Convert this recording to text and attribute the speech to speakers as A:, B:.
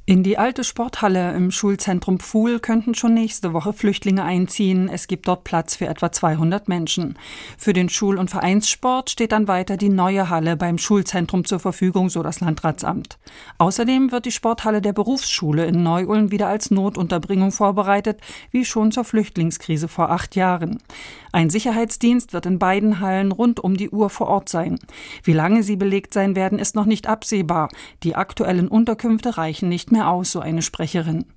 A: In die alte Sporthalle im Schulzentrum Pfuhl könnten schon nächste Woche Flüchtlinge einziehen. Es gibt dort Platz für etwa 200 Menschen. Für den Schul- und Vereinssport steht dann weiter die neue Halle beim Schulzentrum zur Verfügung, so das Landratsamt. Außerdem wird die Sporthalle der Berufsschule in Neu-Ulm wieder als Notunterbringung vorbereitet, wie schon zur Flüchtlingskrise vor 8 Jahren. Ein Sicherheitsdienst wird in beiden Hallen rund um die Uhr vor Ort sein. Wie lange sie belegt sein werden, ist noch nicht absehbar. Die aktuellen Unterkünfte reichen nicht mehr aus, so eine Sprecherin.